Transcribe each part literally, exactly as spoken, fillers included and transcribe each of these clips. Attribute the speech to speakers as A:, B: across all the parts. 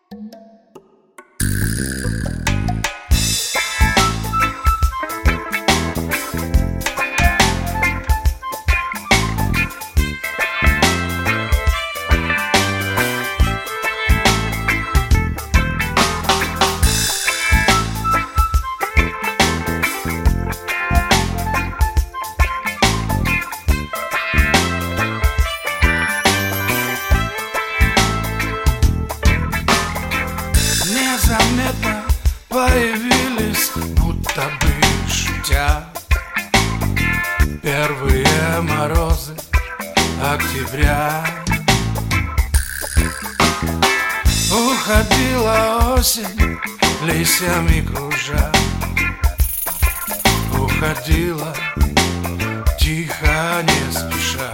A: Незаметно появились, будто бы шутя, первые морозы октября. Уходила осень, листьями кружа, уходила тихо, не спеша.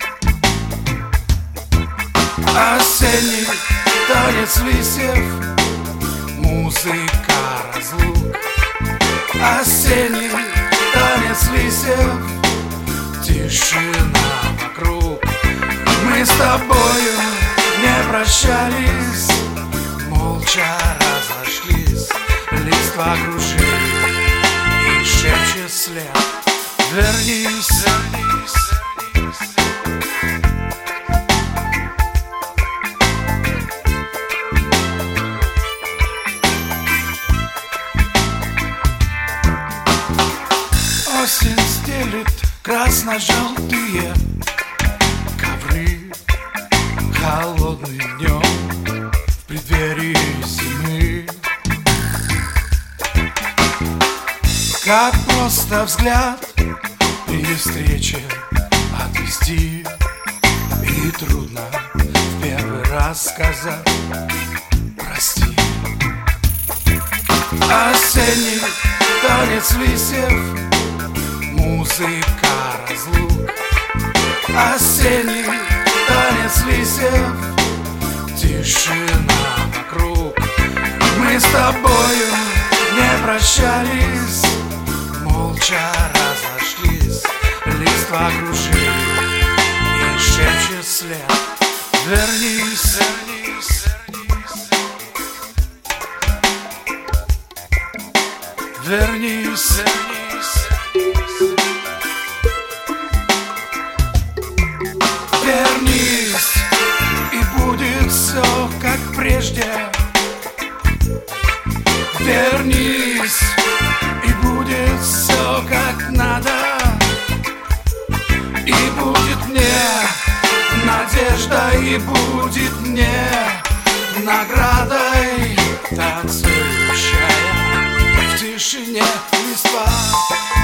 A: Осенний танец листьев, музыка разлук. Осенний танец листьев, тишина вокруг. Мы с тобою не прощались, молча разошлись. Листва кружит и шепчет след: вернись, вернись, вернись. Осень стелит красно-желтые ковры холодным днем в преддверии зимы. Как просто взгляд при встрече отвести, и трудно в первый раз сказать прости. Осенний танец листьев, музыка разлук. Осенний танец листьев, тишина вокруг. Мы с тобою не прощались, молча разошлись. Листва кружит и шепчет след: вернись, вернись, вернись, вернись, вернись. Вернись, и будет все как прежде. Вернись, и будет все как надо. И будет мне надежда, и будет мне наградой танцующая в тишине листва.